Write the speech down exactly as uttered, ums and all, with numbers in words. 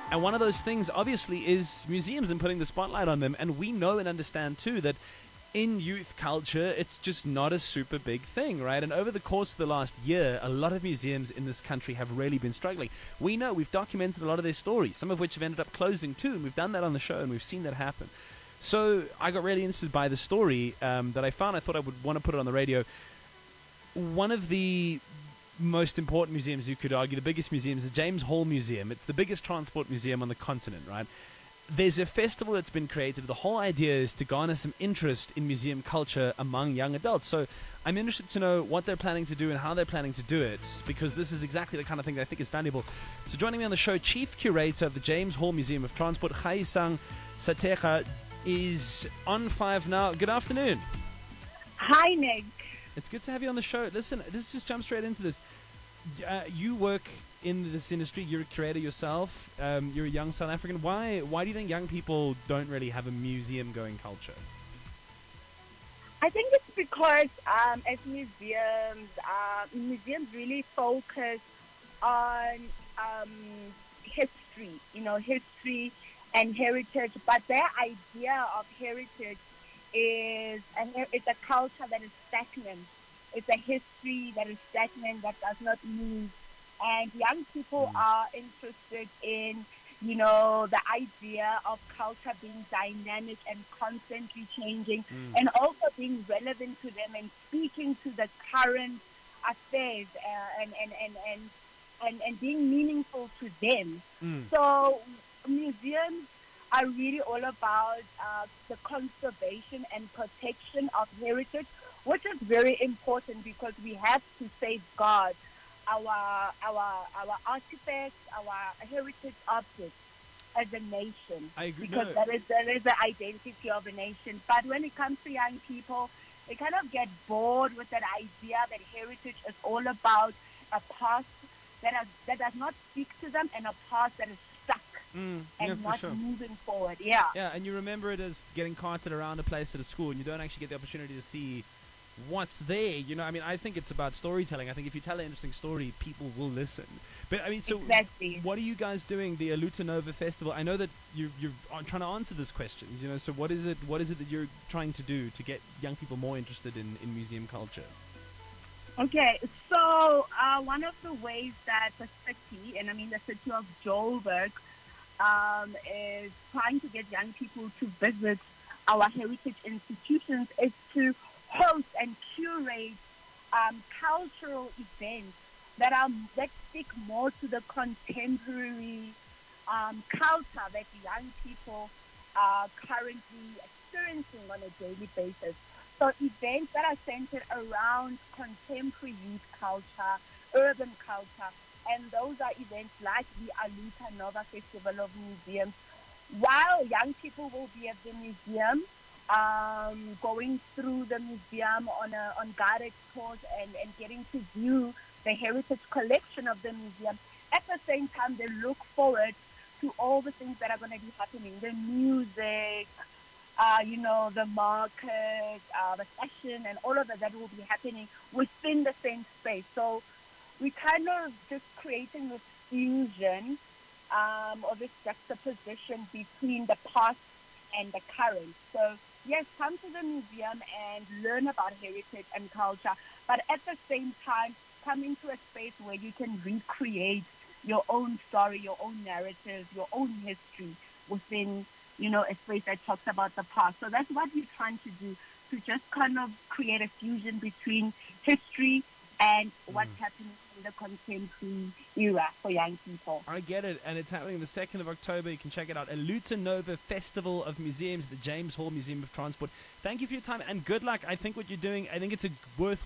And one of those things, obviously, is museums and putting the spotlight on them. And we know and understand, too, that in youth culture, it's just not a super big thing, right? And over the course of the last year, a lot of museums in this country have really been struggling. We know, we've documented a lot of their stories, some of which have ended up closing, too. And we've done that on the show, and we've seen that happen. So I got really interested by the story um, that I found. I thought I would want to put it on the radio. One of the most important museums, you could argue, the biggest museum, is the James Hall Museum. It's the biggest transport museum on the continent, right? There's a festival that's been created. The whole idea is to garner some interest in museum culture among young adults. So I'm interested to know what they're planning to do and how they're planning to do it, because this is exactly the kind of thing that I think is valuable. So joining me on the show, Chief Curator of the James Hall Museum of Transport, Kgaisang Sateqa, is on Five now. Good afternoon. Hi, Nick. It's good to have you on the show. Listen, let's just jump straight into this. Uh, you work in this industry. You're a curator yourself. Um, you're a young South African. Why Why do you think young people don't really have a museum-going culture? I think it's because um, as museums, uh, museums really focus on um, history, you know, history and heritage. But their idea of heritage is a, it's a culture that is stagnant. It's a history that is stagnant, that does not move. And young people Mm. are interested in, you know, the idea of culture being dynamic and constantly changing, Mm. and also being relevant to them and speaking to the current affairs uh, and, and, and, and, and, and being meaningful to them. Mm. So museums are really all about uh, the conservation and protection of heritage, which is very important because we have to safeguard our our our artifacts, our heritage objects as a nation. I agree. Because No. that is that is the identity of a nation. But when it comes to young people, they kind of get bored with that idea that heritage is all about a past that has, that does not speak to them and a past that is stuck Mm. and Yeah, for not sure. moving forward. Yeah. Yeah, and you remember it as getting carted around a place at a school, and you don't actually get the opportunity to see what's there. You know, I mean, I think it's about storytelling. I think if you tell an interesting story, people will listen. But I mean, so Exactly. what are you guys doing? The Aluta Nova Festival. I know that you you're trying to answer these questions. You know, so what is it? What is it that you're trying to do to get young people more interested in, in museum culture? Okay, so uh, one of the ways that the city, and I mean the city of Joburg, um, is trying to get young people to visit our heritage institutions is to host and curate um, cultural events that are that speak more to the contemporary um, culture that young people are currently experiencing on a daily basis. So events that are centered around contemporary youth culture, urban culture, and those are events like the Aluta Nova Festival of Museums. While young people will be at the museum, um, going through the museum on a, on guided tours and, and getting to view the heritage collection of the museum, at the same time they look forward to all the things that are going to be happening, the music, uh, you know, the market, uh, the fashion, and all of that that will be happening within the same space. So we kind of just creating this fusion um, or this juxtaposition between the past and the current. So yes, come to the museum and learn about heritage and culture, but at the same time, come into a space where you can recreate your own story, your own narrative, your own history within, you know, a space that talks about the past. So that's what we're trying to do, to just kind of create a fusion between history and what's Mm. happening in the contemporary era for young people. I get it, and it's happening the second of October. You can check it out. Aluta Nova Festival of Museums, the James Hall Museum of Transport. Thank you for your time, and good luck. I think what you're doing, I think it's a worth